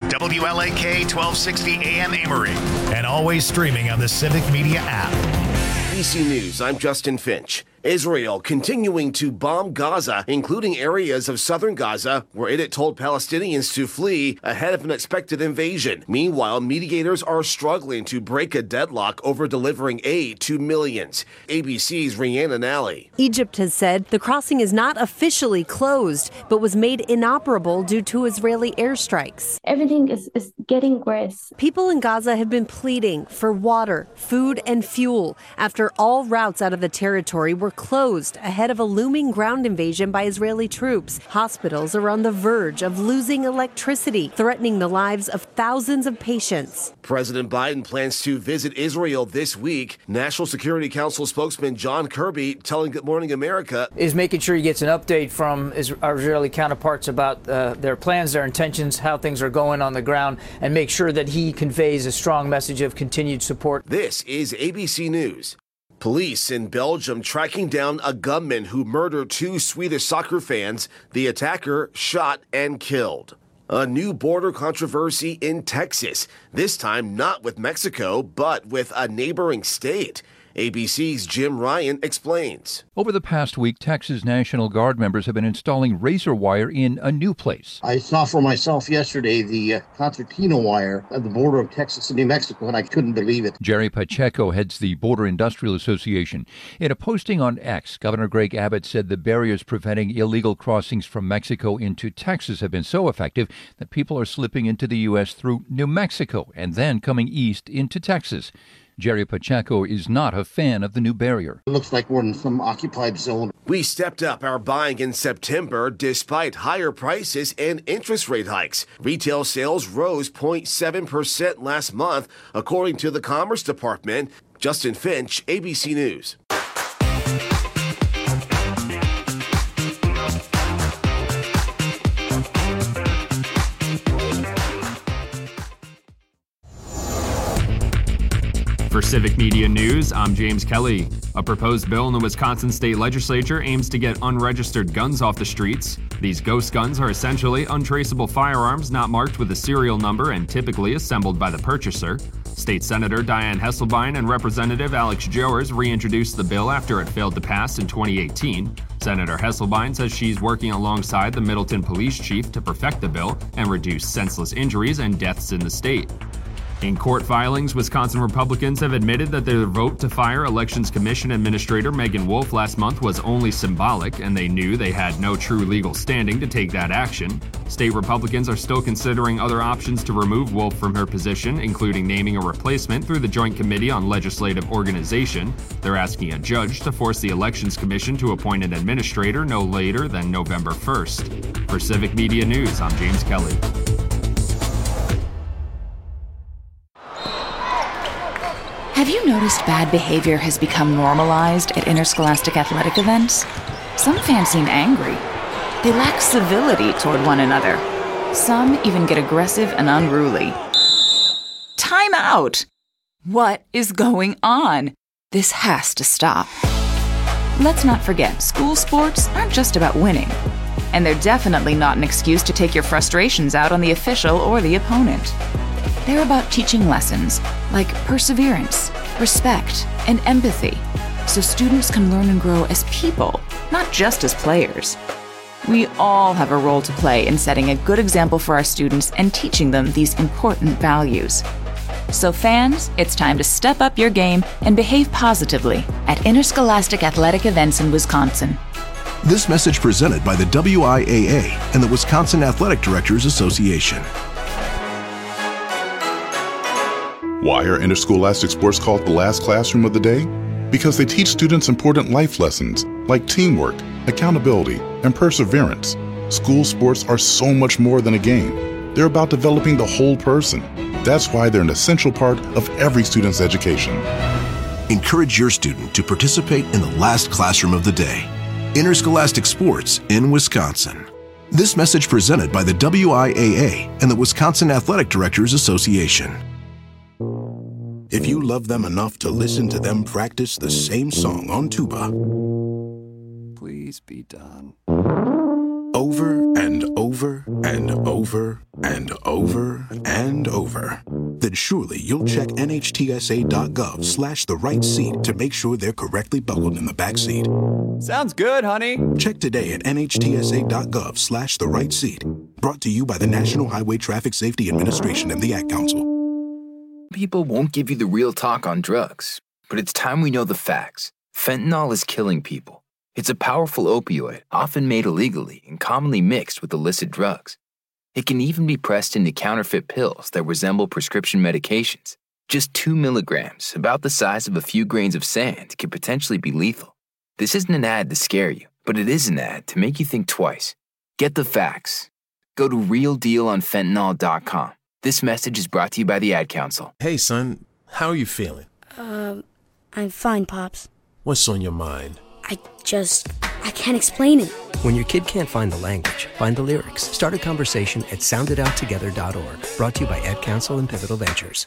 WLAK 1260 AM Amory. And always streaming on the Civic Media app. ABC News, I'm Justin Finch. Israel continuing to bomb Gaza, including areas of southern Gaza, where it had told Palestinians to flee ahead of an expected invasion. Meanwhile, mediators are struggling to break a deadlock over delivering aid to millions. ABC's Rhiannon Alley. Egypt has said the crossing is not officially closed, but was made inoperable due to Israeli airstrikes. Everything is getting worse. People in Gaza have been pleading for water, food, and fuel after all routes out of the territory were closed ahead of a looming ground invasion by Israeli troops. Hospitals are on the verge of losing electricity, threatening the lives of thousands of patients. President Biden plans to visit Israel this week. National Security Council spokesman John Kirby telling Good Morning America is making sure he gets an update from our Israeli counterparts about their plans, their intentions, how things are going on the ground, and make sure that he conveys a strong message of continued support. This is ABC News. Police in Belgium tracking down a gunman who murdered 2 Swedish soccer fans. The attacker shot and killed. A new border controversy in Texas, this time not with Mexico, but with a neighboring state. ABC's Jim Ryan explains. Over the past week, Texas National Guard members have been installing razor wire in a new place. I saw for myself yesterday the concertina wire at the border of Texas and New Mexico, and I couldn't believe it. Jerry Pacheco heads the Border Industrial Association. In a posting on X, Governor Greg Abbott said the barriers preventing illegal crossings from Mexico into Texas have been so effective that people are slipping into the U.S. through New Mexico and then coming east into Texas. Jerry Pacheco is not a fan of the new barrier. It looks like we're in some occupied zone. We stepped up our buying in September despite higher prices and interest rate hikes. Retail sales rose 0.7% last month, according to the Commerce Department. Justin Finch, ABC News. For Civic Media News, I'm James Kelly. A proposed bill in the Wisconsin State Legislature aims to get unregistered guns off the streets. These ghost guns are essentially untraceable firearms not marked with a serial number and typically assembled by the purchaser. State Senator Dianne Hesselbein and Representative Alex Joers reintroduced the bill after it failed to pass in 2018. Senator Hesselbein says she's working alongside the Middleton Police Chief to perfect the bill and reduce senseless injuries and deaths in the state. In court filings, Wisconsin Republicans have admitted that their vote to fire Elections Commission Administrator Megan Wolf last month was only symbolic, and they knew they had no true legal standing to take that action. State Republicans are still considering other options to remove Wolf from her position, including naming a replacement through the Joint Committee on Legislative Organization. They're asking a judge to force the Elections Commission to appoint an administrator no later than November 1st. For Civic Media News, I'm James Kelly. Have you noticed bad behavior has become normalized at interscholastic athletic events? Some fans seem angry. They lack civility toward one another. Some even get aggressive and unruly. Time out! What is going on? This has to stop. Let's not forget, school sports aren't just about winning. And they're definitely not an excuse to take your frustrations out on the official or the opponent. They're about teaching lessons like perseverance, respect, and empathy, so students can learn and grow as people, not just as players. We all have a role to play in setting a good example for our students and teaching them these important values. So fans, it's time to step up your game and behave positively at interscholastic athletic events in Wisconsin. This message presented by the WIAA and the Wisconsin Athletic Directors Association. Why are interscholastic sports called the last classroom of the day? Because they teach students important life lessons like teamwork, accountability, and perseverance. School sports are so much more than a game. They're about developing the whole person. That's why they're an essential part of every student's education. Encourage your student to participate in the last classroom of the day. Interscholastic sports in Wisconsin. This message presented by the WIAA and the Wisconsin Athletic Directors Association. If you love them enough to listen to them practice the same song on tuba, please be done. Over and over over and over and over and over, then surely you'll check NHTSA.gov/the right seat to make sure they're correctly buckled in the back seat. Sounds good, honey. Check today at NHTSA.gov/the right seat. Brought to you by the National Highway Traffic Safety Administration and the Ad Council. People won't give you the real talk on drugs, but it's time we know the facts. Fentanyl is killing people. It's a powerful opioid, often made illegally and commonly mixed with illicit drugs. It can even be pressed into counterfeit pills that resemble prescription medications. Just 2 milligrams, about the size of a few grains of sand, can potentially be lethal. This isn't an ad to scare you, but it is an ad to make you think twice. Get the facts. Go to realdealonfentanyl.com. This message is brought to you by the Ad Council. Hey, son, how are you feeling? I'm fine, Pops. What's on your mind? I can't explain it. When your kid can't find the language, find the lyrics. Start a conversation at soundidouttogether.org. Brought to you by Ad Council and Pivotal Ventures.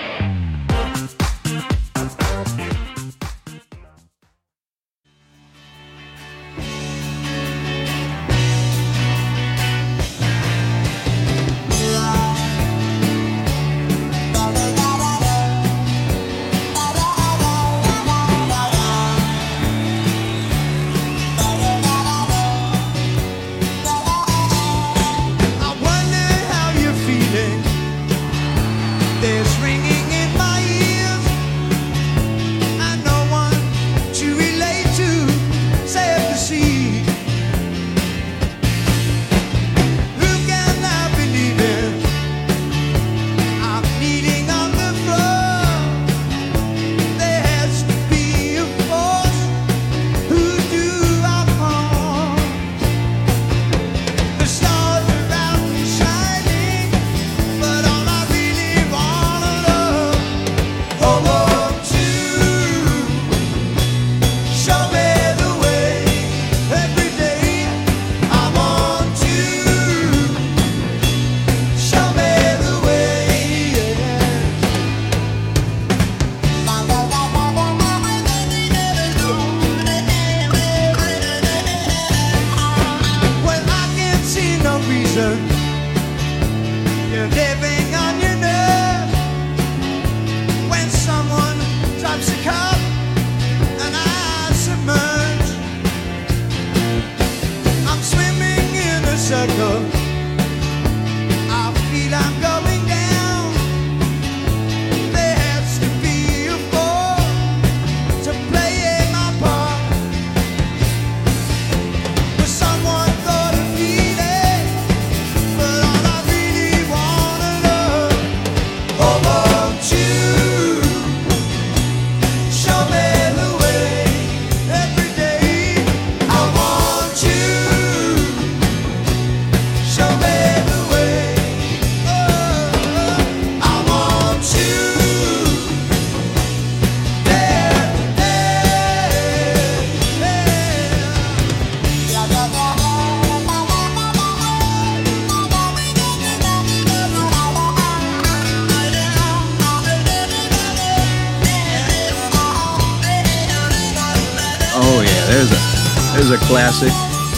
There's a classic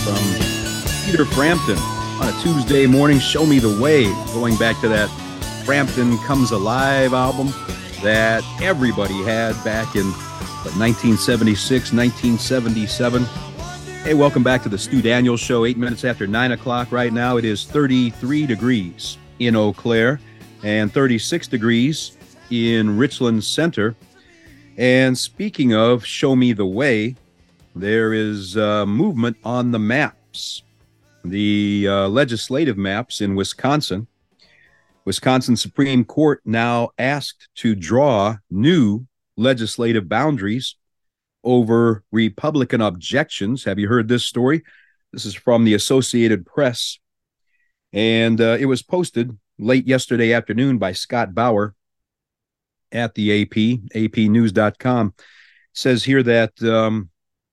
from Peter Frampton on a Tuesday morning, Show Me the Way, going back to that Frampton Comes Alive album that everybody had back in 1976, 1977. Hey, welcome back to the Stu Daniels Show, 8 minutes after 9 o'clock right now. It is 33 degrees in Eau Claire and 36 degrees in Richland Center. And speaking of Show Me the Way, there is movement on the maps, the legislative maps in Wisconsin. Wisconsin Supreme Court now asked to draw new legislative boundaries over Republican objections. Have you heard this story? This is from the Associated Press, and it was posted late yesterday afternoon by Scott Bauer at the AP, apnews.com. It says here that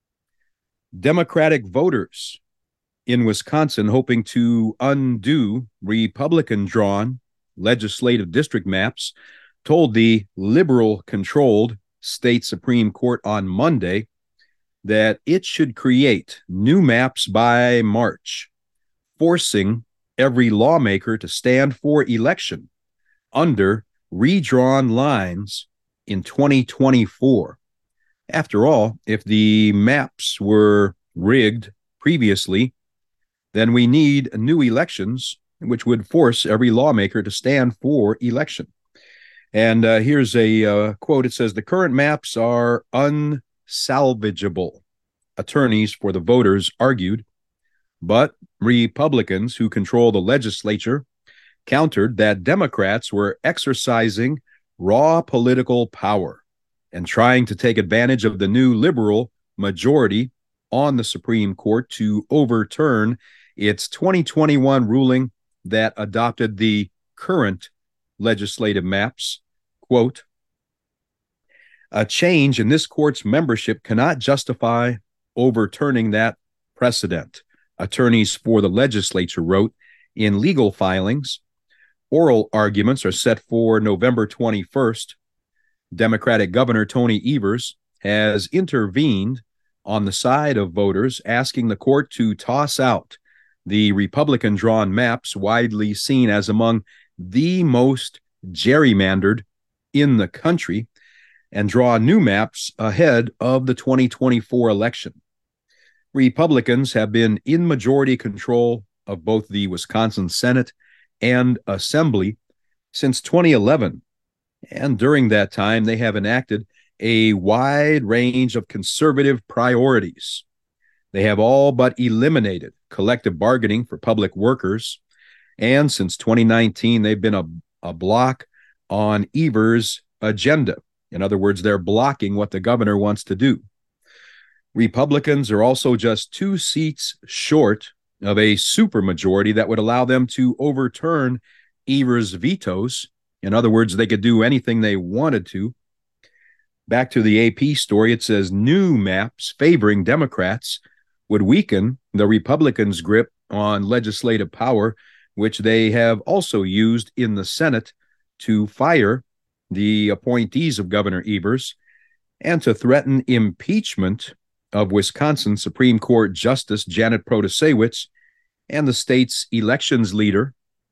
Democratic voters in Wisconsin hoping to undo Republican-drawn legislative district maps told the liberal-controlled state Supreme Court on Monday that it should create new maps by March, forcing every lawmaker to stand for election under redrawn lines in 2024. After all, if the maps were rigged previously, then we need new elections, which would force every lawmaker to stand for election. And here's a quote. It says, "The current maps are unsalvageable," attorneys for the voters argued. But Republicans who control the legislature countered that Democrats were exercising raw political power and trying to take advantage of the new liberal majority on the Supreme Court to overturn its 2021 ruling that adopted the current legislative maps. Quote, "A change in this court's membership cannot justify overturning that precedent," attorneys for the legislature wrote in legal filings. Oral arguments are set for November 21st. Democratic Governor Tony Evers has intervened on the side of voters, asking the court to toss out the Republican-drawn maps widely seen as among the most gerrymandered in the country and draw new maps ahead of the 2024 election. Republicans have been in majority control of both the Wisconsin Senate and Assembly since 2011, and during that time they have enacted a wide range of conservative priorities. They have all but eliminated collective bargaining for public workers, and since 2019 they've been a block on Evers' agenda. In other words, they're blocking what the governor wants to do. Republicans are also just 2 seats short of a supermajority that would allow them to overturn Evers' vetoes. In other words, they could do anything they wanted to. Back to the AP story, it says new maps favoring Democrats would weaken the Republicans' grip on legislative power, which they have also used in the Senate to fire the appointees of Governor Evers and to threaten impeachment of Wisconsin Supreme Court Justice Janet Protasiewicz and the state's elections leader.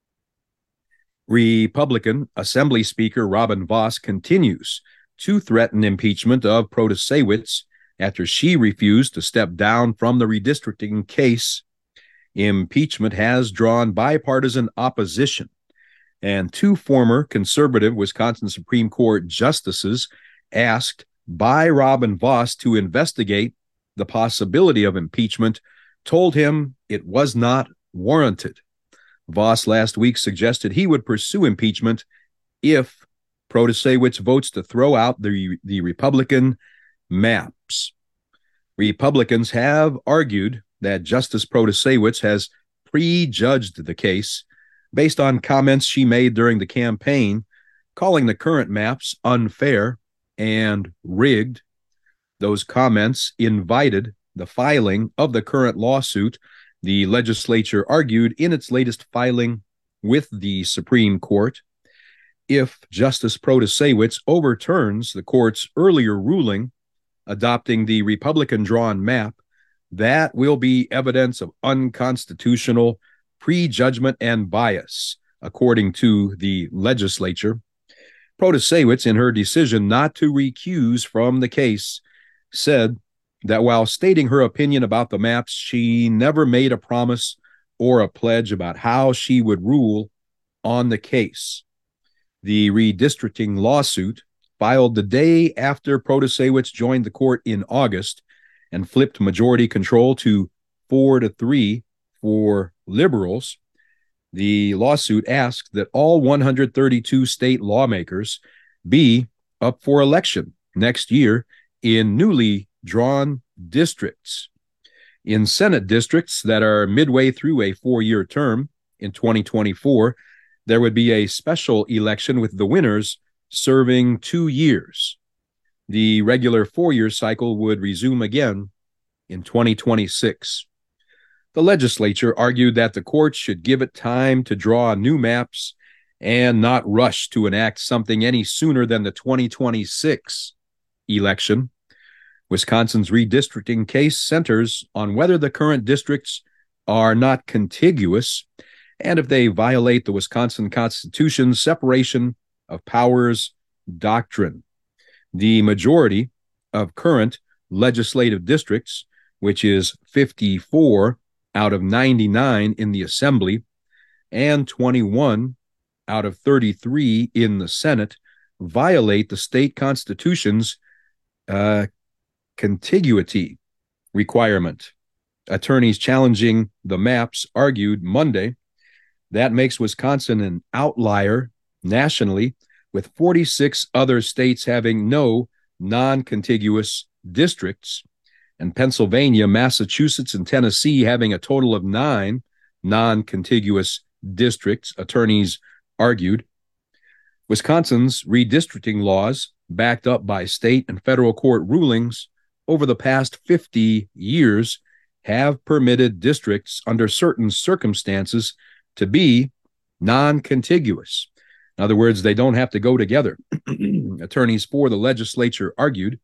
Republican Assembly Speaker Robin Vos continues to threaten impeachment of Protasiewicz after she refused to step down from the redistricting case. Impeachment has drawn bipartisan opposition, and 2 former conservative Wisconsin Supreme Court justices asked by Robin Vos to investigate the possibility of impeachment told him it was not warranted. Vos last week suggested he would pursue impeachment if Protasiewicz votes to throw out the Republican maps. Republicans have argued that Justice Protasiewicz has prejudged the case based on comments she made during the campaign, calling the current maps unfair and rigged. Those comments invited the filing of the current lawsuit. The legislature argued in its latest filing with the Supreme Court. If Justice Protasiewicz overturns the court's earlier ruling adopting the Republican-drawn map, that will be evidence of unconstitutional prejudgment and bias, according to the legislature. Protasiewicz, in her decision not to recuse from the case, said that while stating her opinion about the maps, she never made a promise or a pledge about how she would rule on the case. The redistricting lawsuit, filed the day after Protasiewicz joined the court in August and flipped majority control to 4-3 for liberals. The lawsuit asked that all 132 state lawmakers be up for election next year in newly drawn districts. In Senate districts that are midway through a 4-year term in 2024, there would be a special election with the winners serving 2 years. The regular 4-year cycle would resume again in 2026. The legislature argued that the court should give it time to draw new maps and not rush to enact something any sooner than the 2026 election. Wisconsin's redistricting case centers on whether the current districts are not contiguous and if they violate the Wisconsin Constitution's separation of powers doctrine. The majority of current legislative districts, which is 54 out of 99 in the Assembly and 21 out of 33 in the Senate, violate the state constitution's contiguity requirement. Attorneys challenging the maps argued Monday that makes Wisconsin an outlier nationally, with 46 other states having no non-contiguous districts, and Pennsylvania, Massachusetts, and Tennessee having a total of 9 non-contiguous districts, attorneys argued. Wisconsin's redistricting laws, backed up by state and federal court rulings over the past 50 years, have permitted districts under certain circumstances to be non-contiguous. In other words, they don't have to go together. Attorneys for the legislature argued,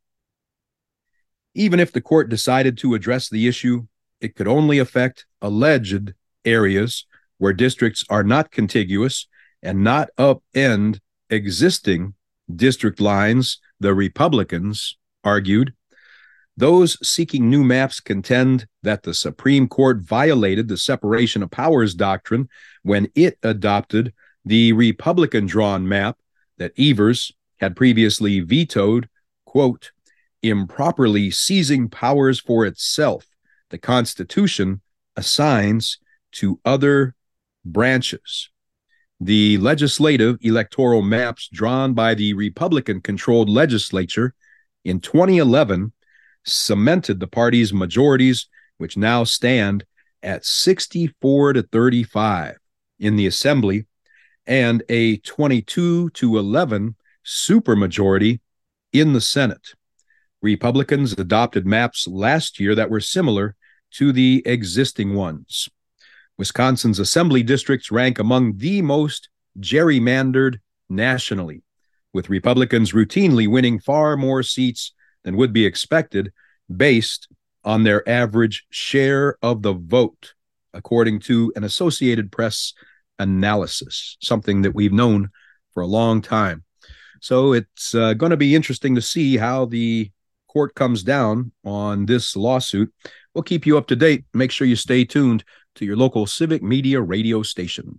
even if the court decided to address the issue, it could only affect alleged areas where districts are not contiguous and not upend existing district lines, the Republicans argued. Those seeking new maps contend that the Supreme Court violated the separation of powers doctrine when it adopted the Republican-drawn map that Evers had previously vetoed, quote, improperly seizing powers for itself the Constitution assigns to other branches. The legislative electoral maps drawn by the Republican-controlled legislature in 2011 cemented the party's majorities, which now stand at 64 to 35 in the Assembly, and a 22 to 11 supermajority in the Senate. Republicans adopted maps last year that were similar to the existing ones. Wisconsin's assembly districts rank among the most gerrymandered nationally, with Republicans routinely winning far more seats than would be expected based on their average share of the vote, according to an Associated Press analysis, something that we've known for a long time. So it's going to be interesting to see how the court comes down on this lawsuit. We'll keep you up to date. Make sure you stay tuned to your local civic media radio station.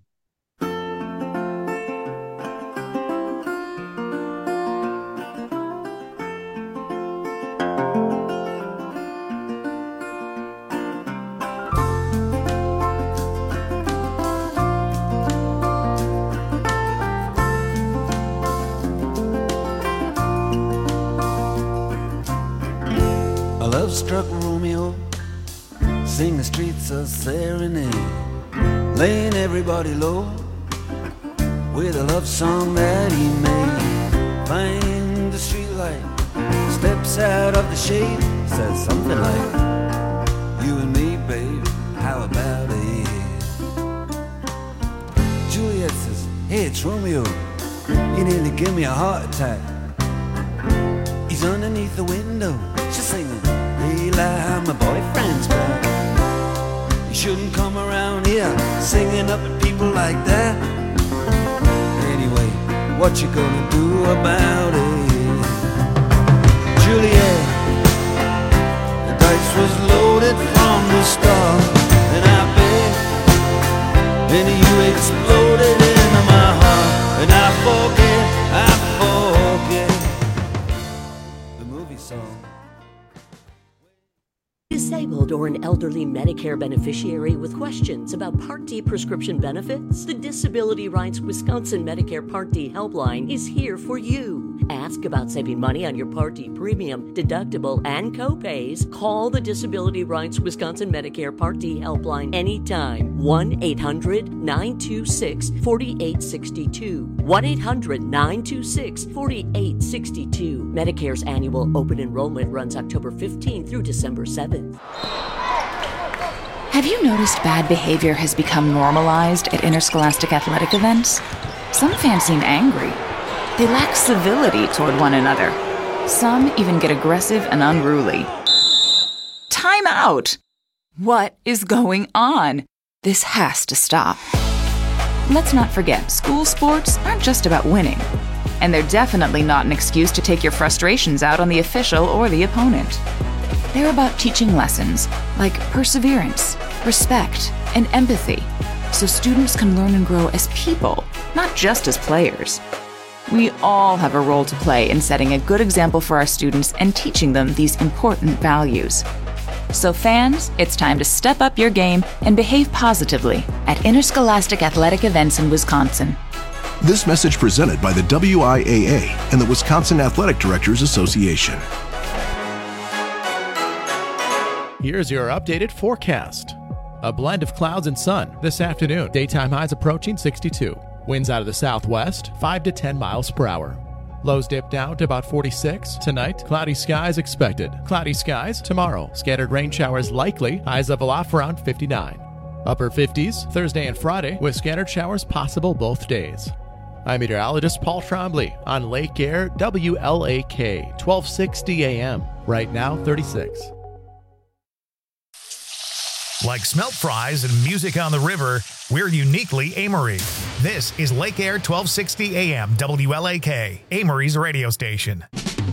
Struck Romeo, sing the streets a serenade, laying everybody low with a love song that he made. Find the streetlight, steps out of the shade, says something like, you and me, babe, how about it? Juliet says, hey, it's Romeo, you nearly give me a heart attack. He's underneath the window, she's singing, Eli, my boyfriend's back. You shouldn't come around here singing up at people like that. Anyway, what you gonna do about it? Juliet, the dice was loaded from the start, and I bet then you exploded into my heart, and I forget the movie song. Disabled or an elderly Medicare beneficiary with questions about Part D prescription benefits? The Disability Rights Wisconsin Medicare Part D helpline is here for you. Ask about saving money on your Part D premium, deductible, and co-pays. Call the Disability Rights Wisconsin Medicare Part D helpline anytime. 1-800-926-4862. 1-800-926-4862. Medicare's annual open enrollment runs October 15th through December 7th. Have you noticed bad behavior has become normalized at interscholastic athletic events? Some fans seem angry. They lack civility toward one another. Some even get aggressive and unruly. Time out! What is going on? This has to stop. Let's not forget, school sports aren't just about winning. And they're definitely not an excuse to take your frustrations out on the official or the opponent. They're about teaching lessons like perseverance, respect, and empathy, so students can learn and grow as people, not just as players. We all have a role to play in setting a good example for our students and teaching them these important values. So fans, it's time to step up your game and behave positively at interscholastic athletic events in Wisconsin. This message presented by the WIAA and the Wisconsin Athletic Directors Association. Here's your updated forecast. A blend of clouds and sun this afternoon. Daytime highs approaching 62. Winds out of the southwest, 5 to 10 miles per hour. Lows dip down to about 46. Tonight, cloudy skies expected. Cloudy skies tomorrow. Scattered rain showers likely. Highs level off around 59. Upper 50s Thursday and Friday with scattered showers possible both days. I'm meteorologist Paul Trombley on Lake Air WLAK 1260 AM. Right now, 36. Like smelt fries and music on the river, we're uniquely Amory. This is Lake Air 1260 AM WLAK, Amory's radio station.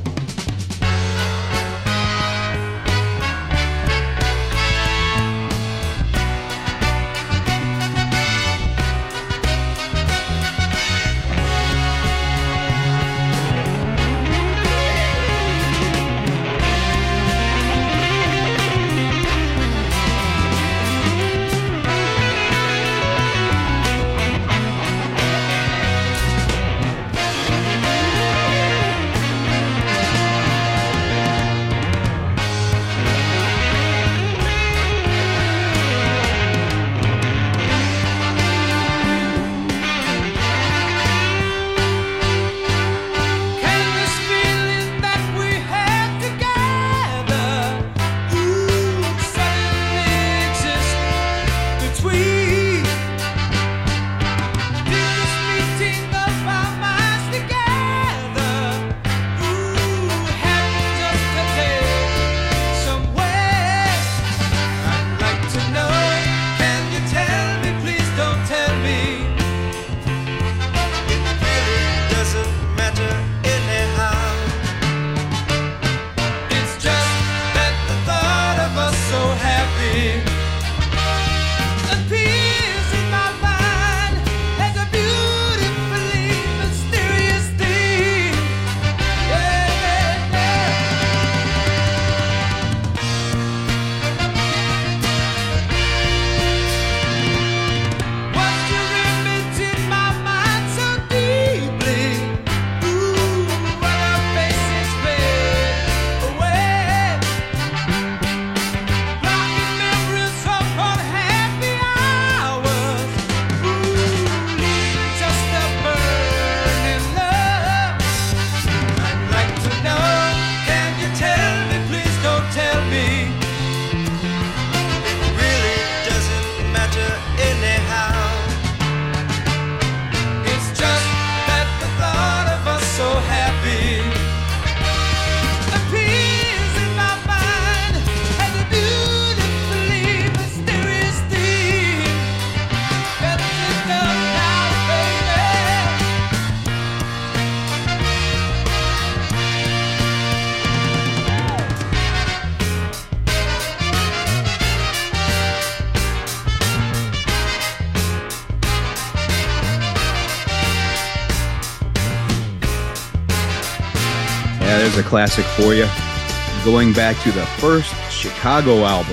There's a classic for you. Going back to the first Chicago album,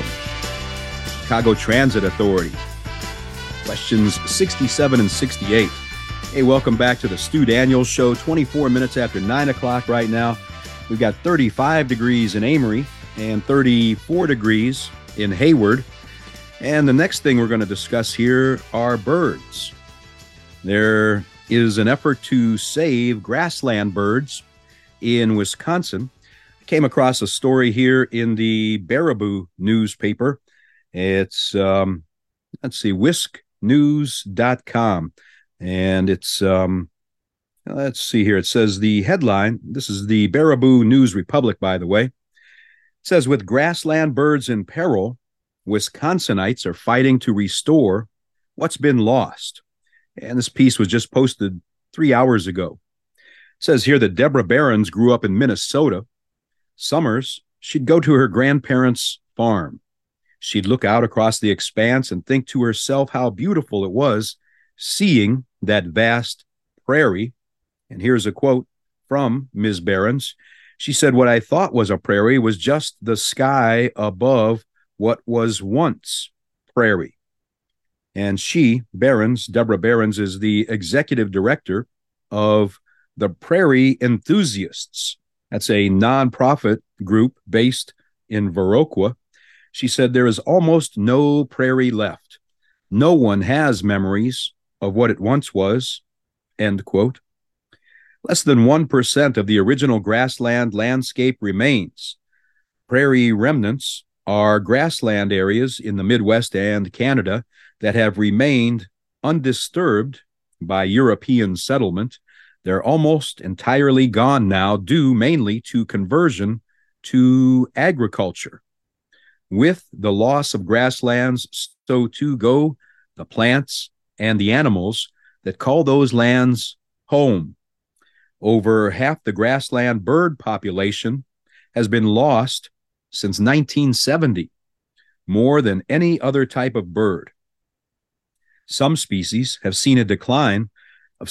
Chicago Transit Authority. Questions 67 and 68. Hey, welcome back to the Stu Daniels Show. 24 minutes after 9 o'clock right now. We've got 35 degrees in Amory and 34 degrees in Hayward. And the next thing we're going to discuss here are birds. There is an effort to save grassland birds in Wisconsin. I came across a story here in the Baraboo newspaper. It's, wisknews.com. And it's, let's see here. It says the headline, this is the Baraboo News Republic, by the way. It says, with grassland birds in peril, Wisconsinites are fighting to restore what's been lost. And this piece was just posted 3 hours ago. It says here that Deborah Behrens grew up in Minnesota. Summers, she'd go to her grandparents' farm. She'd look out across the expanse and think to herself how beautiful it was seeing that vast prairie. And here's a quote from Ms. Behrens. She said, "What I thought was a prairie was just the sky above what was once prairie." And she, Behrens, Deborah Behrens, is the executive director of the Prairie Enthusiasts. That's a nonprofit group based in Viroqua. She said, "There is almost no prairie left. No one has memories of what it once was," end quote. Less than 1% of the original grassland landscape remains. Prairie remnants are grassland areas in the Midwest and Canada that have remained undisturbed by European settlement. They're almost entirely gone now, due mainly to conversion to agriculture. With the loss of grasslands, so too go the plants and the animals that call those lands home. Over half the grassland bird population has been lost since 1970, more than any other type of bird. Some species have seen a decline of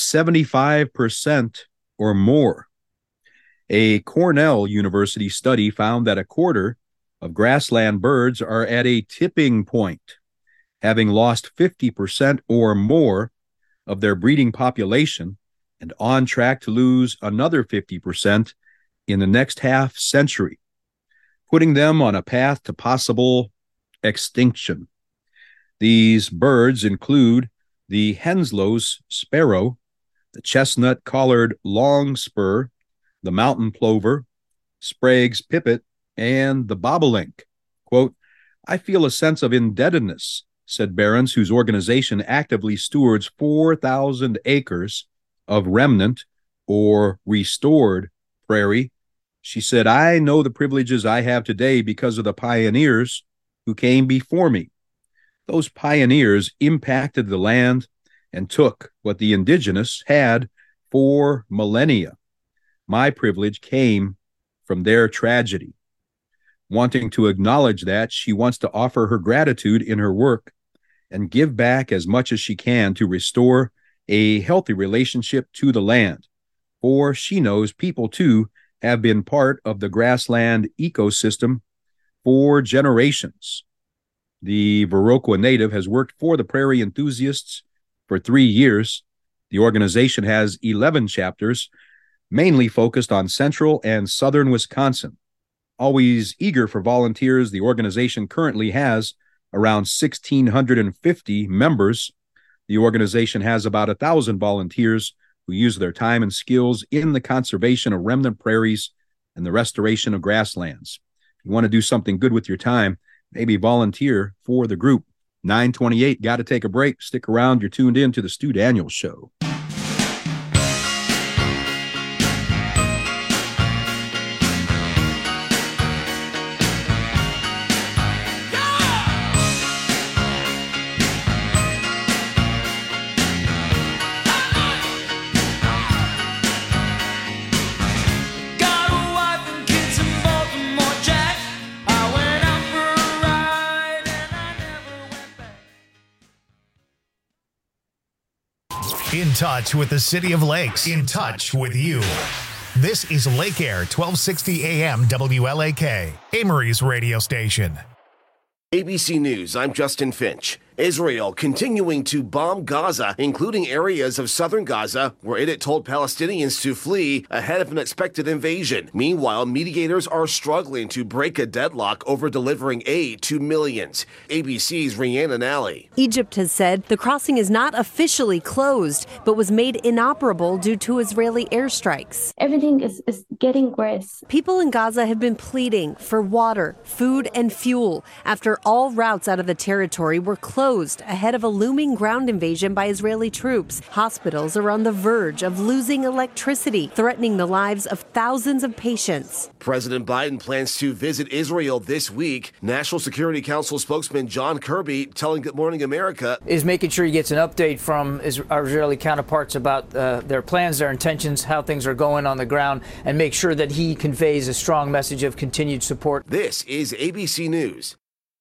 75% or more. A Cornell University study found that a quarter of grassland birds are at a tipping point, having lost 50% or more of their breeding population and on track to lose another 50% in the next half century, putting them on a path to possible extinction. These birds include the Henslow's sparrow, the chestnut-collared longspur, the mountain plover, Sprague's pipit, and the bobolink. Quote, "I feel a sense of indebtedness," said Behrens, whose organization actively stewards 4,000 acres of remnant or restored prairie. She said, "I know the privileges I have today because of the pioneers who came before me. Those pioneers impacted the land and took what the indigenous had for millennia. My privilege came from their tragedy." Wanting to acknowledge that, she wants to offer her gratitude in her work and give back as much as she can to restore a healthy relationship to the land. For she knows people, too, have been part of the grassland ecosystem for generations. The Viroqua native has worked for the Prairie Enthusiasts for 3 years. The organization has 11 chapters, mainly focused on central and southern Wisconsin. Always eager for volunteers, the organization currently has around 1,650 members. The organization has about 1,000 volunteers who use their time and skills in the conservation of remnant prairies and the restoration of grasslands. If you want to do something good with your time, maybe volunteer for the group. 9:28, got to take a break. Stick around. You're tuned in to the Stu Daniels Show. In touch with the City of Lakes. In touch with you. This is Lake Air 1260 AM WLAK, Amory's radio station. ABC News, I'm Justin Finch. Israel continuing to bomb Gaza, including areas of southern Gaza, where it had told Palestinians to flee ahead of an expected invasion. Meanwhile, mediators are struggling to break a deadlock over delivering aid to millions. ABC's Rhiannon Alley. Egypt has said the crossing is not officially closed, but was made inoperable due to Israeli airstrikes. Everything is getting worse. People in Gaza have been pleading for water, food, and fuel after all routes out of the territory were closed closed ahead of a looming ground invasion by Israeli troops. Hospitals are on the verge of losing electricity, threatening the lives of thousands of patients. President Biden plans to visit Israel this week. National Security Council spokesman John Kirby telling Good Morning America is making sure he gets an update from our Israeli counterparts about their plans, their intentions, how things are going on the ground, and make sure that he conveys a strong message of continued support. This is ABC News.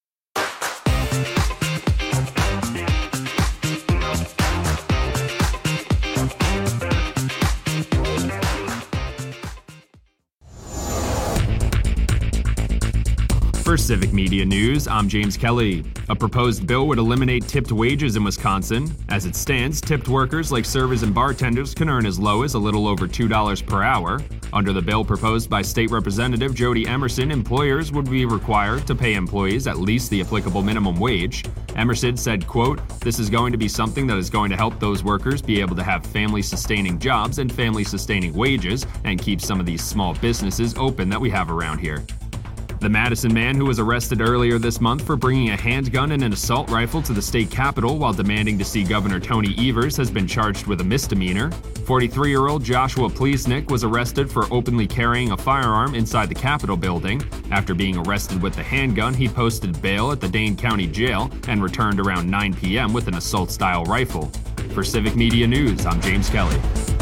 For Civic Media News, I'm James Kelly. A proposed bill would eliminate tipped wages in Wisconsin. As it stands, tipped workers like servers and bartenders can earn as low as a little over $2 per hour. Under the bill proposed by State Representative Jody Emerson, employers would be required to pay employees at least the applicable minimum wage. Emerson said, quote, "This is going to be something that is going to help those workers be able to have family-sustaining jobs and family-sustaining wages and keep some of these small businesses open that we have around here." The Madison man who was arrested earlier this month for bringing a handgun and an assault rifle to the state capitol while demanding to see Governor Tony Evers has been charged with a misdemeanor. 43-year-old Joshua Pleasnick was arrested for openly carrying a firearm inside the Capitol building. After being arrested with the handgun, he posted bail at the Dane County Jail and returned around 9 p.m. with an assault-style rifle. For Civic Media News, I'm James Kelly.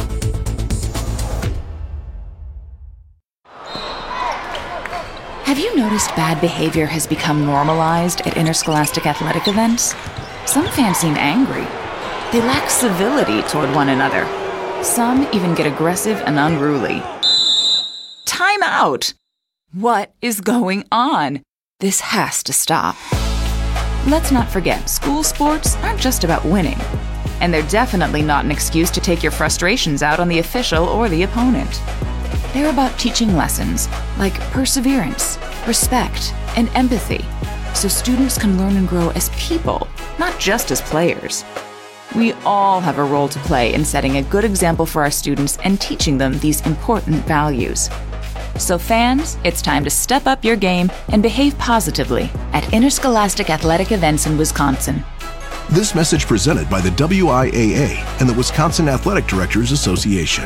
Have you noticed bad behavior has become normalized at interscholastic athletic events? Some fans seem angry. They lack civility toward one another. Some even get aggressive and unruly. Time out! What is going on? This has to stop. Let's not forget, school sports aren't just about winning. And they're definitely not an excuse to take your frustrations out on the official or the opponent. They're about teaching lessons like perseverance, respect, and empathy, so students can learn and grow as people, not just as players. We all have a role to play in setting a good example for our students and teaching them these important values. So fans, it's time to step up your game and behave positively at interscholastic athletic events in Wisconsin. This message presented by the WIAA and the Wisconsin Athletic Directors Association.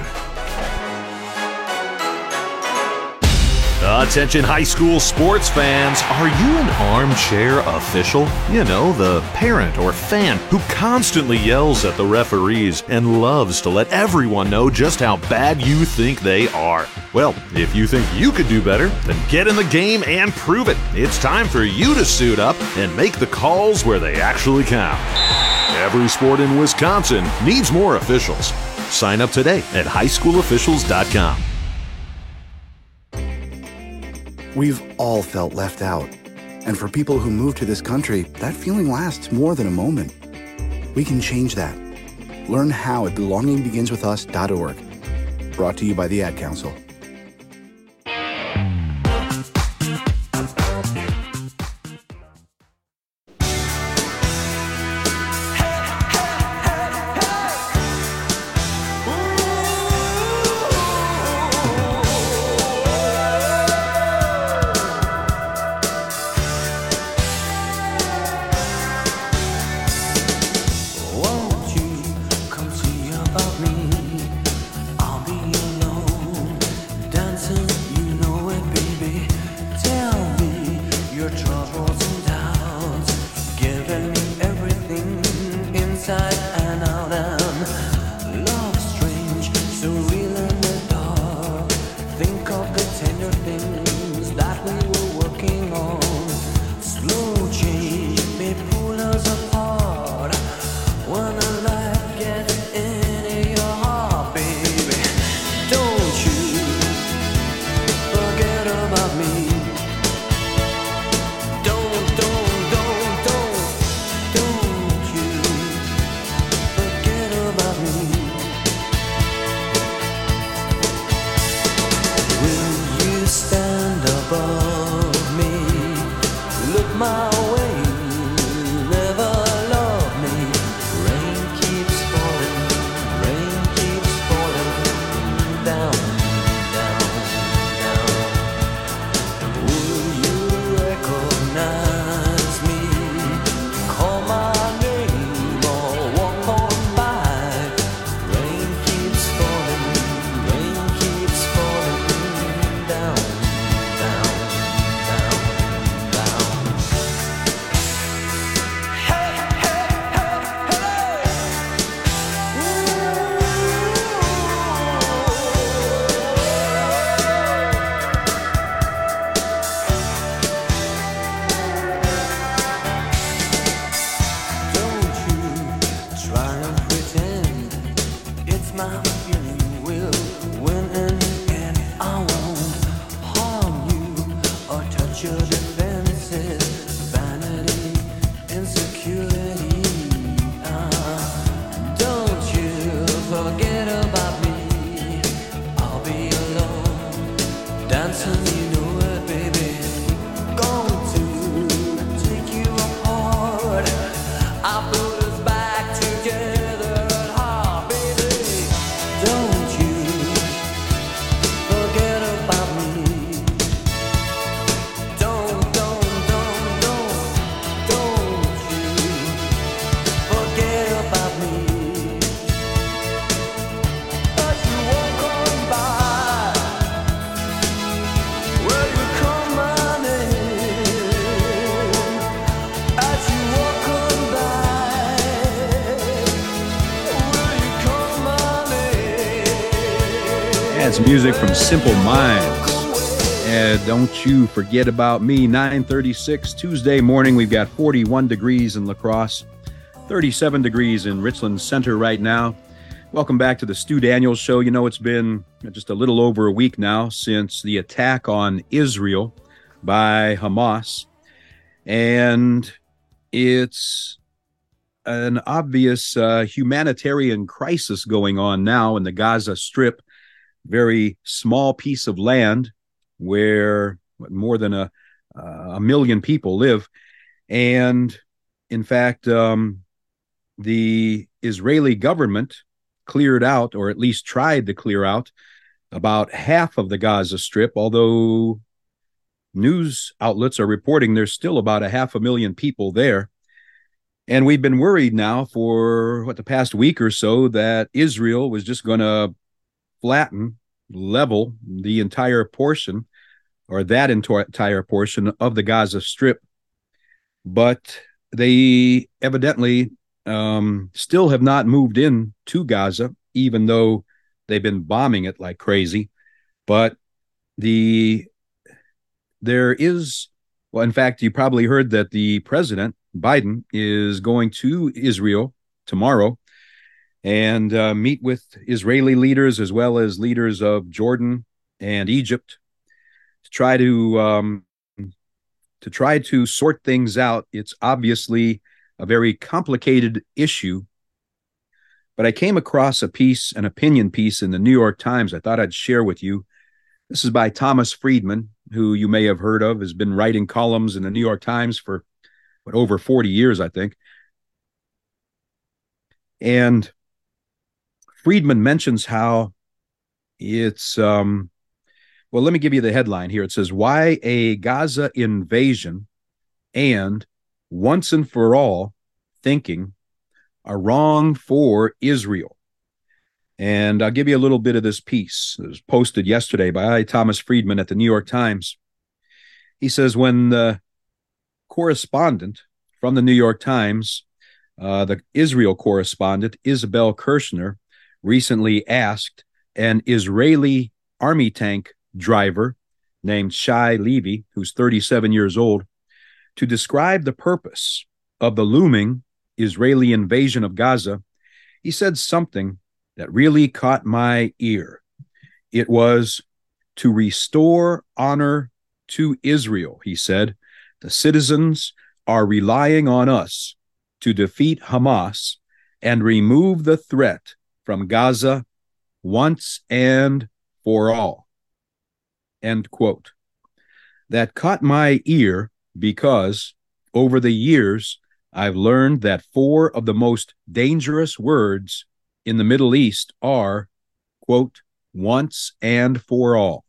Attention high school sports fans, are you an armchair official? You know, the parent or fan who constantly yells at the referees and loves to let everyone know just how bad you think they are. Well, if you think you could do better, then get in the game and prove it. It's time for you to suit up and make the calls where they actually count. Every sport in Wisconsin needs more officials. Sign up today at highschoolofficials.com. We've all felt left out. And for people who move to this country, that feeling lasts more than a moment. We can change that. Learn how at belongingbeginswithus.org. Brought to you by the Ad Council. That's music from Simple Minds. And don't you forget about me. 9:36 Tuesday morning. We've got 41 degrees in La Crosse, 37 degrees in Richland Center right now. Welcome back to the Stu Daniels Show. You know, it's been just a little over a week now since the attack on Israel by Hamas. And it's an obvious humanitarian crisis going on now in the Gaza Strip. Very small piece of land where more than a million people live. And in fact, the Israeli government cleared out, or at least tried to clear out, about half of the Gaza Strip, although news outlets are reporting there's still about 500,000 people there. And we've been worried now for the past week or so that Israel was just going to level the entire portion, or that entire portion of the Gaza Strip. But they evidently still have not moved in to Gaza, even though they've been bombing it like crazy. But there is, well, in fact, you probably heard that the president, Biden, is going to Israel tomorrow and meet with Israeli leaders as well as leaders of Jordan and Egypt to try to sort things out. It's obviously a very complicated issue, but I came across an opinion piece in the New York Times I thought I'd share with you. This is by Thomas Friedman, who you may have heard of, has been writing columns in the New York Times for over 40 years, I think. And Friedman mentions how it's, well, let me give you the headline here. It says, "Why a Gaza invasion and once and for all thinking are wrong for Israel." And I'll give you a little bit of this piece. It was posted yesterday by Thomas Friedman at the New York Times. He says, when the correspondent from the New York Times, the Israel correspondent, Isabel Kirshner, recently asked an Israeli army tank driver named Shai Levy, who's 37 years old, to describe the purpose of the looming Israeli invasion of Gaza, he said something that really caught my ear. It was to restore honor to Israel, he said. The citizens are relying on us to defeat Hamas and remove the threat from Gaza once and for all. End quote. That caught my ear because over the years, I've learned that 4 of the most dangerous words in the Middle East are, quote, once and for all.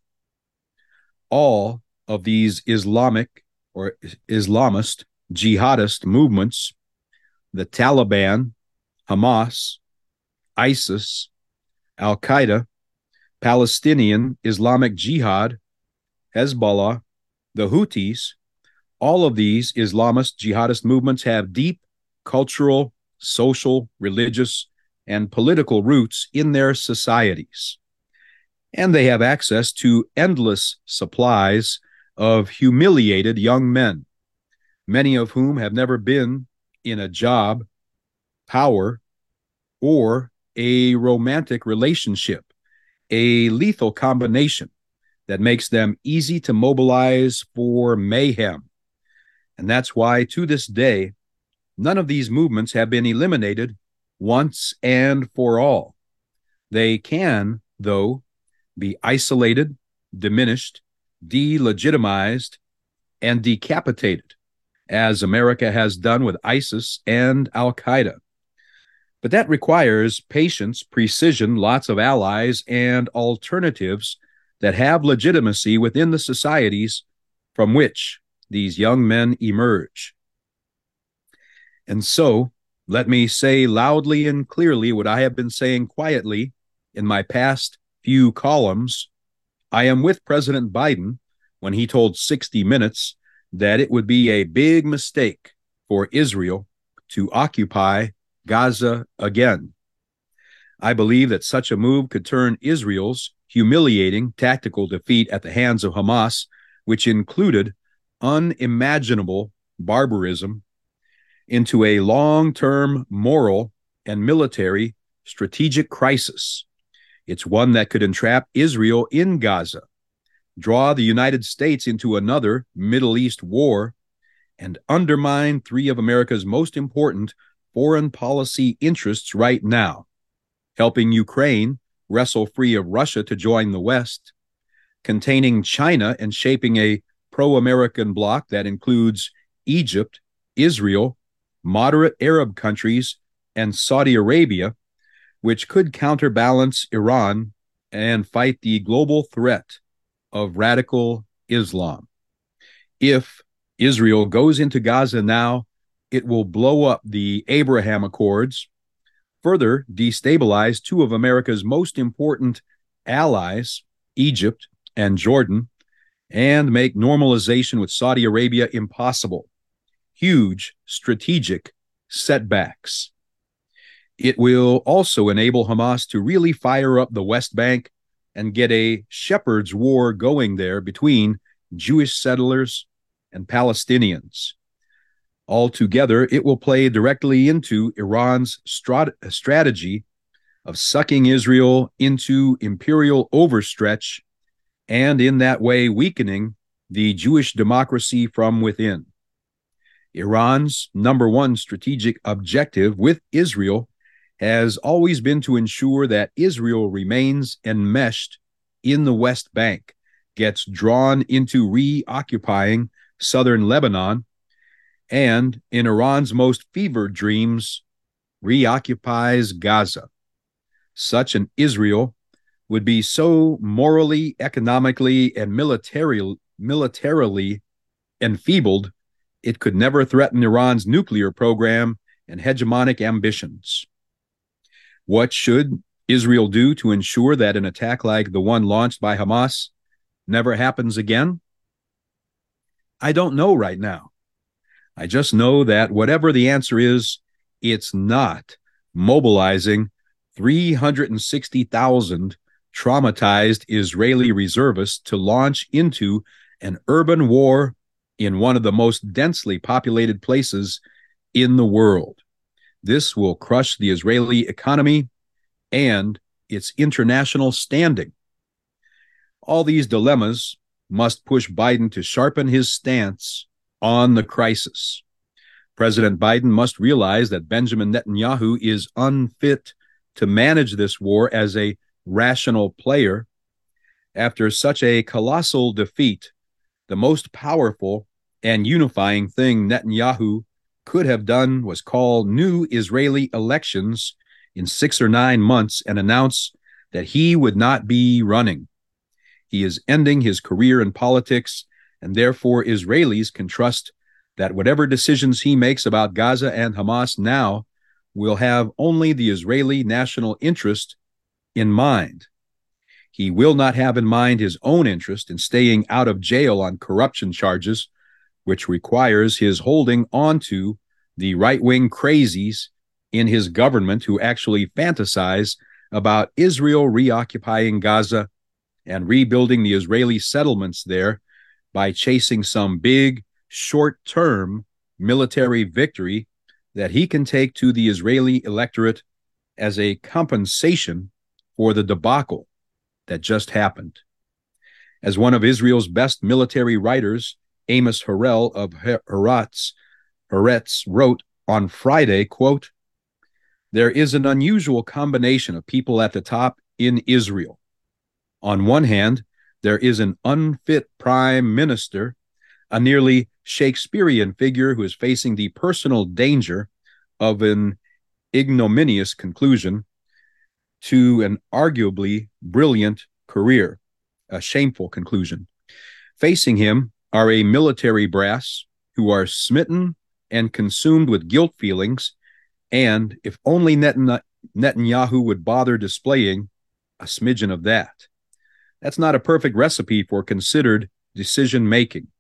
All of these Islamic or Islamist jihadist movements, the Taliban, Hamas, ISIS, Al-Qaeda, Palestinian Islamic Jihad, Hezbollah, the Houthis, all of these Islamist jihadist movements have deep cultural, social, religious, and political roots in their societies. And they have access to endless supplies of humiliated young men, many of whom have never been in a job, power, or a romantic relationship, a lethal combination that makes them easy to mobilize for mayhem. And that's why, to this day, none of these movements have been eliminated once and for all. They can, though, be isolated, diminished, delegitimized, and decapitated, as America has done with ISIS and Al-Qaeda. But that requires patience, precision, lots of allies, and alternatives that have legitimacy within the societies from which these young men emerge. And so, let me say loudly and clearly what I have been saying quietly in my past few columns. I am with President Biden when he told 60 Minutes that it would be a big mistake for Israel to occupy Gaza again. I believe that such a move could turn Israel's humiliating tactical defeat at the hands of Hamas, which included unimaginable barbarism, into a long-term moral and military strategic crisis. It's one that could entrap Israel in Gaza, draw the United States into another Middle East war, and undermine three of America's most important foreign policy interests right now: helping Ukraine wrestle free of Russia to join the West, containing China and shaping a pro-American bloc that includes Egypt, Israel, moderate Arab countries, and Saudi Arabia, which could counterbalance Iran and fight the global threat of radical Islam. If Israel goes into Gaza now, it will blow up the Abraham Accords, further destabilize two of America's most important allies, Egypt and Jordan, and make normalization with Saudi Arabia impossible. Huge strategic setbacks. It will also enable Hamas to really fire up the West Bank and get a shepherd's war going there between Jewish settlers and Palestinians. Altogether, it will play directly into Iran's strategy of sucking Israel into imperial overstretch and in that way weakening the Jewish democracy from within. Iran's number one strategic objective with Israel has always been to ensure that Israel remains enmeshed in the West Bank, gets drawn into reoccupying southern Lebanon, and, in Iran's most fevered dreams, reoccupies Gaza. Such an Israel would be so morally, economically, and militarily enfeebled, it could never threaten Iran's nuclear program and hegemonic ambitions. What should Israel do to ensure that an attack like the one launched by Hamas never happens again? I don't know right now. I just know that whatever the answer is, it's not mobilizing 360,000 traumatized Israeli reservists to launch into an urban war in one of the most densely populated places in the world. This will crush the Israeli economy and its international standing. All these dilemmas must push Biden to sharpen his stance on the crisis. President Biden must realize that Benjamin Netanyahu is unfit to manage this war as a rational player. After such a colossal defeat, the most powerful and unifying thing Netanyahu could have done was call new Israeli elections in 6 or 9 months and announce that he would not be running. He is ending his career in politics, and therefore Israelis can trust that whatever decisions he makes about Gaza and Hamas now will have only the Israeli national interest in mind. He will not have in mind his own interest in staying out of jail on corruption charges, which requires his holding on to the right-wing crazies in his government who actually fantasize about Israel reoccupying Gaza and rebuilding the Israeli settlements there by chasing some big, short-term military victory that he can take to the Israeli electorate as a compensation for the debacle that just happened. As one of Israel's best military writers, Amos Harel of Haaretz wrote on Friday, quote, "There is an unusual combination of people at the top in Israel. On one hand, there is an unfit prime minister, a nearly Shakespearean figure who is facing the personal danger of an ignominious conclusion to an arguably brilliant career, a shameful conclusion. Facing him are a military brass who are smitten and consumed with guilt feelings, and if only Netanyahu would bother displaying a smidgen of that. That's not a perfect recipe for considered decision-making.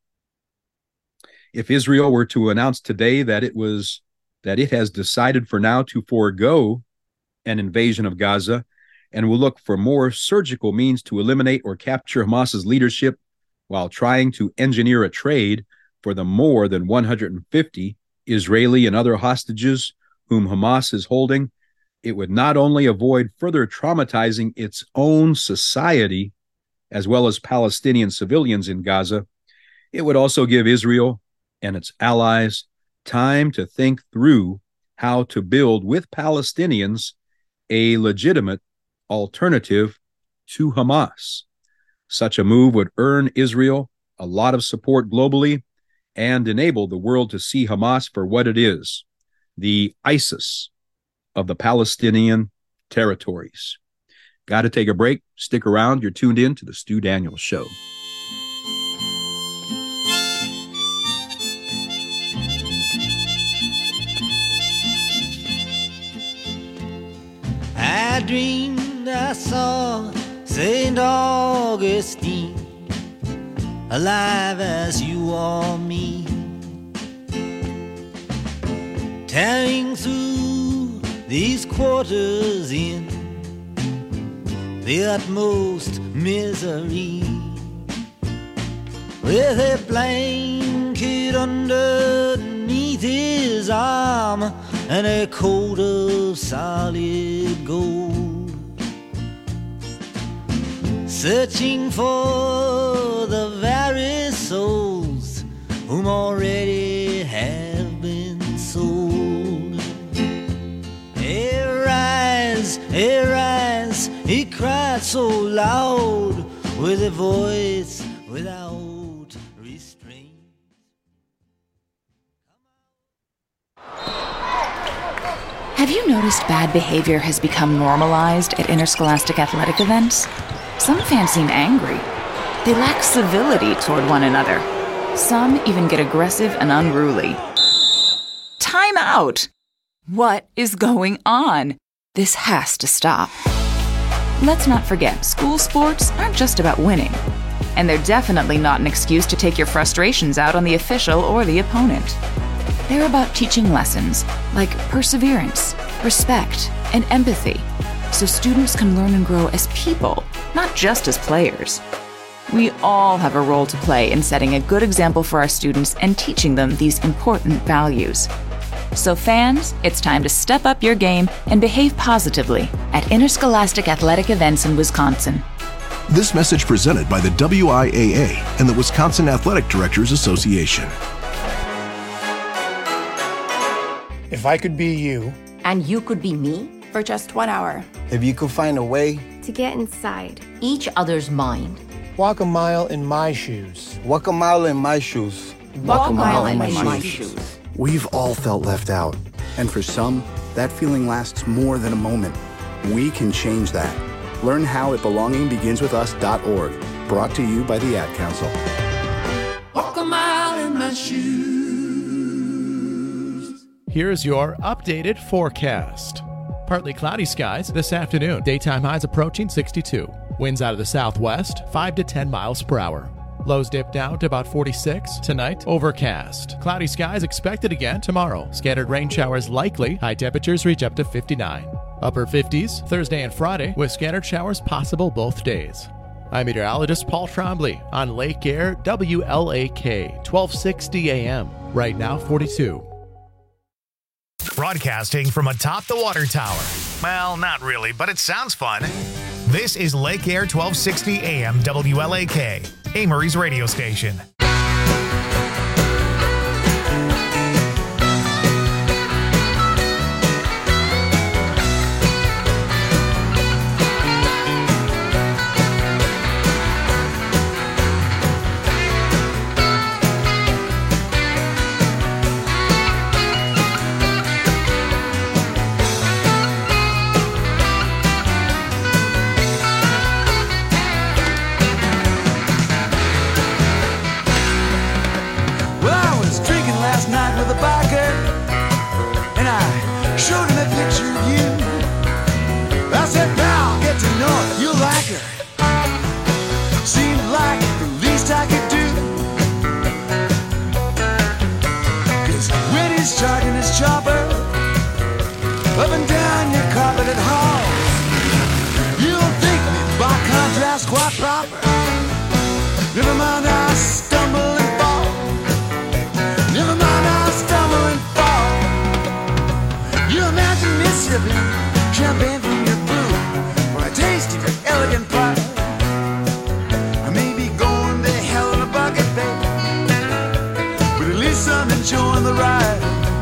If Israel were to announce today that it has decided for now to forego an invasion of Gaza and will look for more surgical means to eliminate or capture Hamas's leadership while trying to engineer a trade for the more than 150 Israeli and other hostages whom Hamas is holding. It would not only avoid further traumatizing its own society, as well as Palestinian civilians in Gaza, it would also give Israel and its allies time to think through how to build with Palestinians a legitimate alternative to Hamas. Such a move would earn Israel a lot of support globally and enable the world to see Hamas for what it is, the ISIS of the Palestinian territories. Got to take a break. Stick around. You're tuned in to the Stu Daniels Show. I dreamed I saw St. Augustine alive as you or me, tearing through these quarters in the utmost misery, with a blanket underneath his arm and a coat of solid gold, searching for the very souls whom already have been sold. Arise, he cried so loud with a voice without restraint. Have you noticed bad behavior has become normalized at interscholastic athletic events? Some fans seem angry. They lack civility toward one another. Some even get aggressive and unruly. Time out! What is going on? This has to stop. Let's not forget, school sports aren't just about winning. And they're definitely not an excuse to take your frustrations out on the official or the opponent. They're about teaching lessons like perseverance, respect, and empathy, so students can learn and grow as people, not just as players. We all have a role to play in setting a good example for our students and teaching them these important values. So fans, it's time to step up your game and behave positively at interscholastic athletic events in Wisconsin. This message presented by the WIAA and the Wisconsin Athletic Directors Association. If I could be you, and you could be me, for just 1 hour. If you could find a way to get inside each other's mind. Walk a mile in my shoes. Walk a mile in my shoes. Walk a mile in my shoes. We've all felt left out. And for some, that feeling lasts more than a moment. We can change that. Learn how at belongingbeginswithus.org. Brought to you by the Ad Council. Walk a mile in my shoes. Here's your updated forecast. Partly cloudy skies this afternoon. Daytime highs approaching 62. Winds out of the southwest, 5 to 10 miles per hour. Lows dip down to about 46. Tonight, overcast. Cloudy skies expected again tomorrow. Scattered rain showers likely. High temperatures reach up to 59. Upper 50s Thursday and Friday with scattered showers possible both days. I'm meteorologist Paul Trombley on Lake Air WLAK 1260 AM. Right now 42. Broadcasting from atop the water tower. Well, not really, but it sounds fun. This is Lake Air 1260 AM WLAK, Amory's radio station. With a biker, and I showed him a picture of you. I said, pal, get to know her, you'll like her. Seemed like the least I could do. 'Cause when he's charging his chopper up and down your carpeted hall, squat proper. Never mind, I stumble and fall. Never mind, I stumble and fall. You imagine Mississippi, champagne from your brew, for a taste of your elegant pride. I may be going to hell in a bucket, baby, but at least I'm enjoying the ride.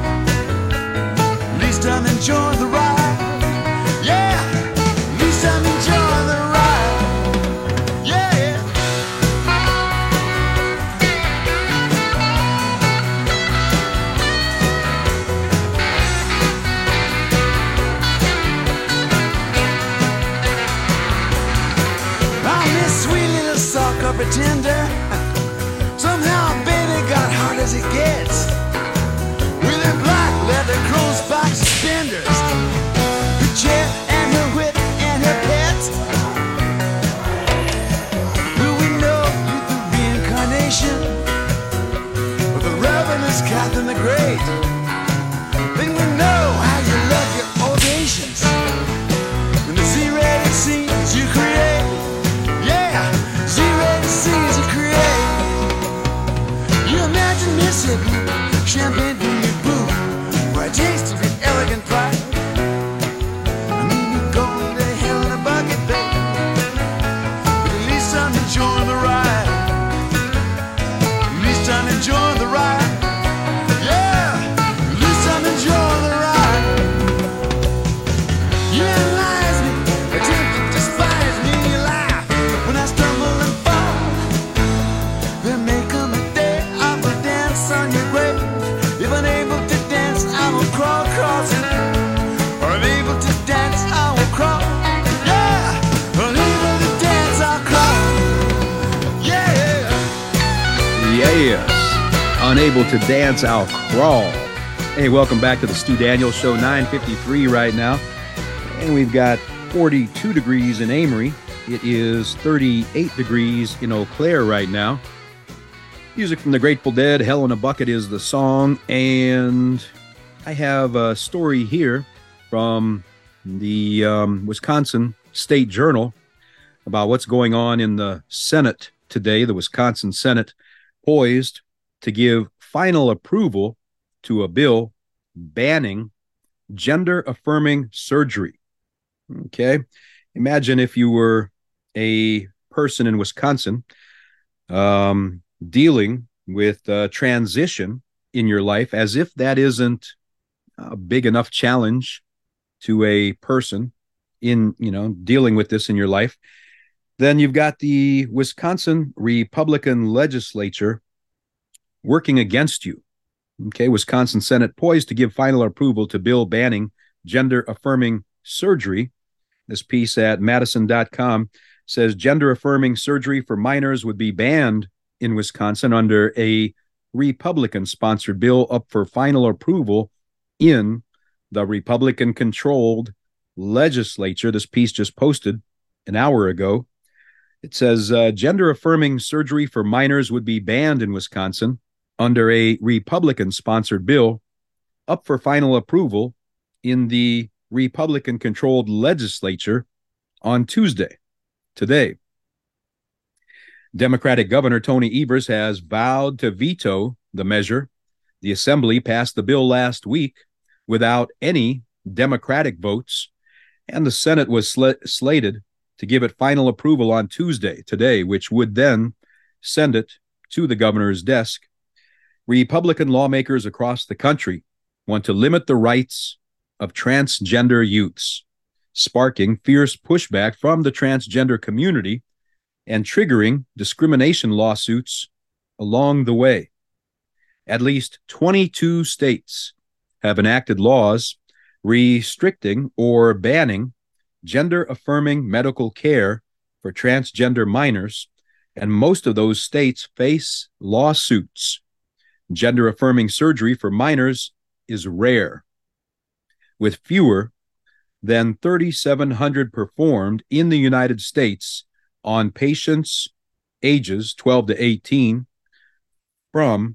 At least I'm enjoying the ride. Yeah, at least I'm enjoying the ride. Yeah. I'm this sweet little sucker pretender. Somehow baby got hard as it gets. With her black leather crow's back suspenders, her chair and her whip and her pets. Will we know you the reincarnation of the Reverend Catherine the Great? Then we know how you love your ovations and the Z-rated scenes you create. Yeah, Z-rated scenes you create. You imagine Mississippi, champagne from your booth, where I taste of your elegant pride. I may be going to hell in a bucket, baby, but at least I'm enjoying the ride. At least I'm enjoying the ride. Yeah, at least I'm enjoying the ride. You analyze me, attempt to despise me, you laugh when I stumble and fall. There may come a day I will dance on your grave. If unable to dance, I will crawl across it. Unable to dance, I will crawl. Yeah, unable to dance, I'll crawl. Yeah. Yes. Unable to dance, I'll crawl. Hey, welcome back to the Stu Daniels Show, 9:53 right now. And we've got 42 degrees in Amory. It is 38 degrees in Eau Claire right now. Music from the Grateful Dead, Hell in a Bucket is the song. And I have a story here from the Wisconsin State Journal about what's going on in the Senate today, the Wisconsin Senate, poised to give final approval to a bill banning gender-affirming surgery. Okay? Imagine if you were a person in Wisconsin dealing with transition in your life, as if that isn't a big enough challenge to a person in, dealing with this in your life. Then you've got the Wisconsin Republican legislature working against you. Okay, Wisconsin Senate poised to give final approval to bill banning gender-affirming surgery. This piece at Madison.com says gender-affirming surgery for minors would be banned in Wisconsin under a Republican-sponsored bill up for final approval in the Republican-controlled legislature. This piece just posted an hour ago. It says gender-affirming surgery for minors would be banned in Wisconsin under a Republican-sponsored bill up for final approval in the Republican-controlled legislature on Tuesday, today. Democratic Governor Tony Evers has vowed to veto the measure. The Assembly passed the bill last week without any Democratic votes, and the Senate was slated to give it final approval on Tuesday, today, which would then send it to the governor's desk. Republican lawmakers across the country want to limit the rights of transgender youths, sparking fierce pushback from the transgender community and triggering discrimination lawsuits along the way. At least 22 states have enacted laws restricting or banning gender-affirming medical care for transgender minors, and most of those states face lawsuits. Gender-affirming surgery for minors is rare, with fewer than 3,700 performed in the United States on patients ages 12 to 18 from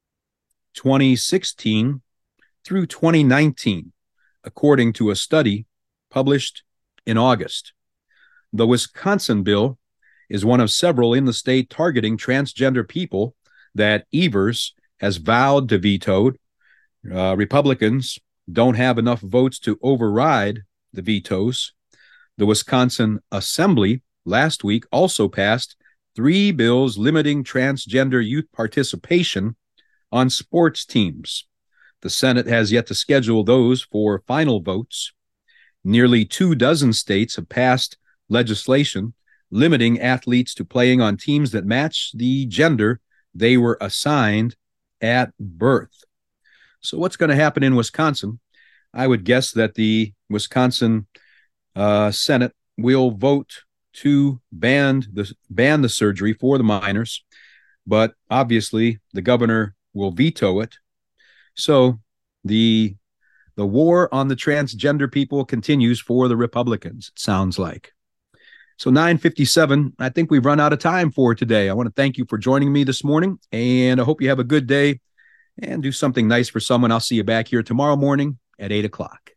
2016 through 2019, according to a study published in August. The Wisconsin bill is one of several in the state targeting transgender people that Evers has vowed to veto. Republicans don't have enough votes to override the vetoes. The Wisconsin Assembly last week also passed 3 bills limiting transgender youth participation on sports teams. The Senate has yet to schedule those for final votes. Nearly 24 states have passed legislation limiting athletes to playing on teams that match the gender they were assigned at birth. So what's going to happen in Wisconsin? I would guess that the Wisconsin Senate will vote to ban the surgery for the minors, but obviously the governor will veto it. So the war on the transgender people continues for the Republicans, it sounds like. So 9:57, I think we've run out of time for today. I want to thank you for joining me this morning, and I hope you have a good day and do something nice for someone. I'll see you back here tomorrow morning at 8 o'clock.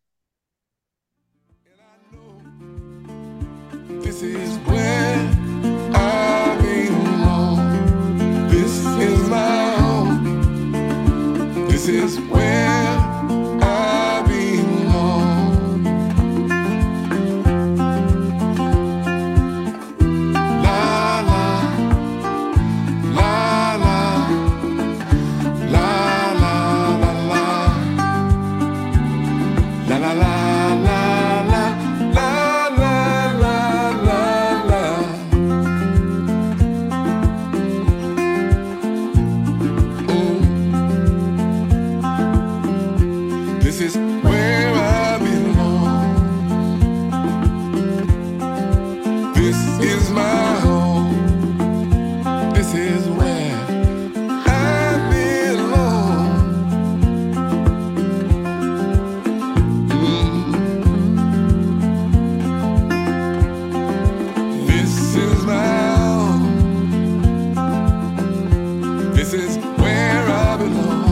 This is where I belong. This is my home. This is where I belong. La la, la la, la la la la, la la la. This is where I belong. This is my home. This is where I belong. This is my home. This is where I belong.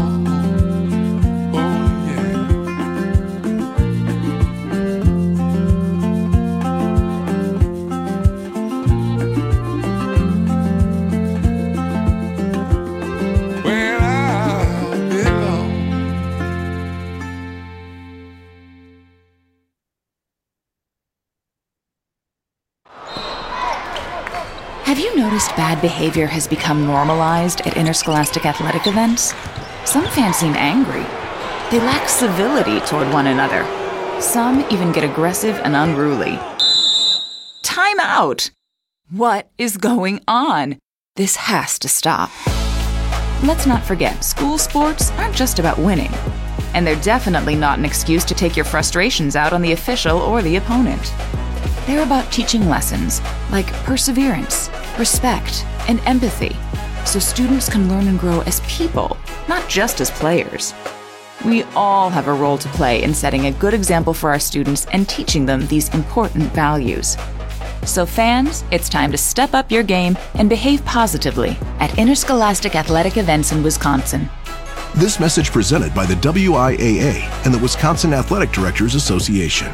Have you noticed bad behavior has become normalized at interscholastic athletic events? Some fans seem angry. They lack civility toward one another. Some even get aggressive and unruly. Time out! What is going on? This has to stop. Let's not forget, school sports aren't just about winning. And they're definitely not an excuse to take your frustrations out on the official or the opponent. They're about teaching lessons like perseverance, respect, and empathy, so students can learn and grow as people, not just as players. We all have a role to play in setting a good example for our students and teaching them these important values. So fans, it's time to step up your game and behave positively at interscholastic athletic events in Wisconsin. This message presented by the WIAA and the Wisconsin Athletic Directors Association.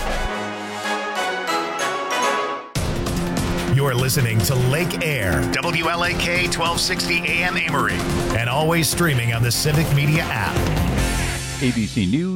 You're listening to Lake Air, WLAK 1260 AM Amory, and always streaming on the Civic Media app. ABC News.